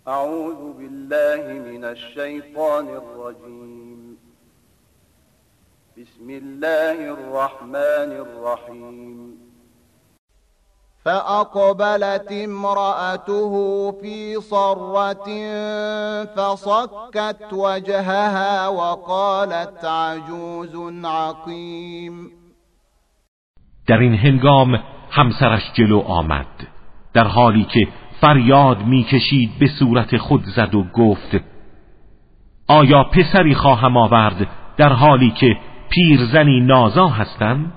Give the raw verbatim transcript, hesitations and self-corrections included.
اعوذ بالله من الشیطان الرجیم. بسم الله الرحمن الرحیم. فأقبلت امرأته في صرة فصكت وجهها وقالت عجوز عقيم. در این هنگام همسرش جلو آمد در حالی که فریاد میکشید، به صورت خود زد و گفت آیا پسری خواهم آورد در حالی که پیرزنی نازا هستم؟